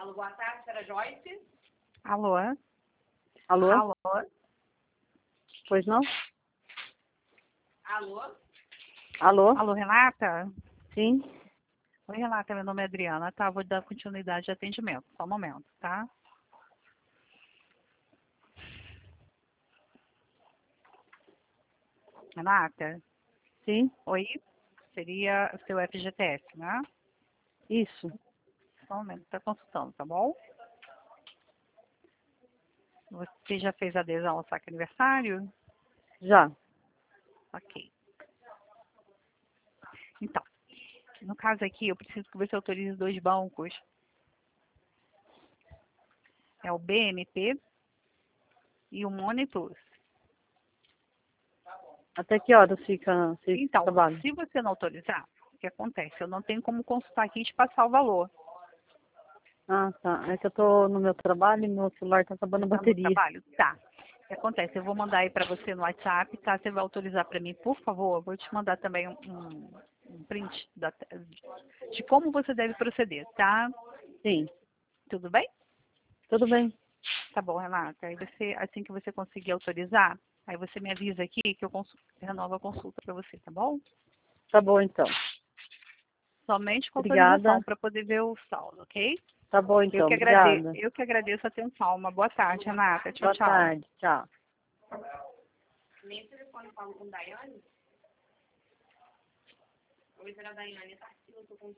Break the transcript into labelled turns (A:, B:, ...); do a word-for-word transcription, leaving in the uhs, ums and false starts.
A: Alô, boa tarde, senhora Joyce.
B: Alô?
C: Alô?
B: Alô?
C: Pois não?
A: Alô?
C: Alô?
B: Alô, Renata?
C: Sim?
B: Oi, Renata, meu nome é Adriana, tá? Vou dar continuidade de atendimento, só um momento, tá? Renata?
C: Sim?
B: Oi? Seria o seu F G T S, né?
C: Isso.
B: Só um momento, tá consultando, tá bom? Você já fez adesão ao saque aniversário?
C: Já.
B: Ok. Então, no caso aqui, eu preciso que você autorize dois bancos. É o B M P e o Money Plus.
C: Até que horas fica esse
B: Então,
C: trabalho?
B: se você não autorizar, o que acontece? Eu não tenho como consultar aqui e te passar o valor.
C: Ah, tá. É que eu tô no meu trabalho e meu celular tá acabando a
B: Tá no
C: bateria.
B: trabalho? Tá. O que acontece? Eu vou mandar aí para você no WhatsApp, tá? Você vai autorizar para mim, por favor. Eu vou te mandar também um, um, um print da, de como você deve proceder, tá?
C: Sim.
B: Tudo bem?
C: Tudo bem.
B: Tá bom, Renata. Aí você, assim que você conseguir autorizar, aí você me avisa aqui que eu consul- renovo a consulta para você, tá bom?
C: Tá bom, então.
B: Somente com autorização
C: Obrigada.
B: para poder ver o saldo, ok?
C: Tá bom,
B: Eu
C: então.
B: que agradeço,
C: Obrigada.
B: eu que agradeço a atenção. Uma boa tarde, Renata. Tchau,
C: Boa
B: tchau.
C: tarde. Tchau.
A: Nem telefone falo com Daiane. Oi, senhora Daiane, tá aqui, eu tô com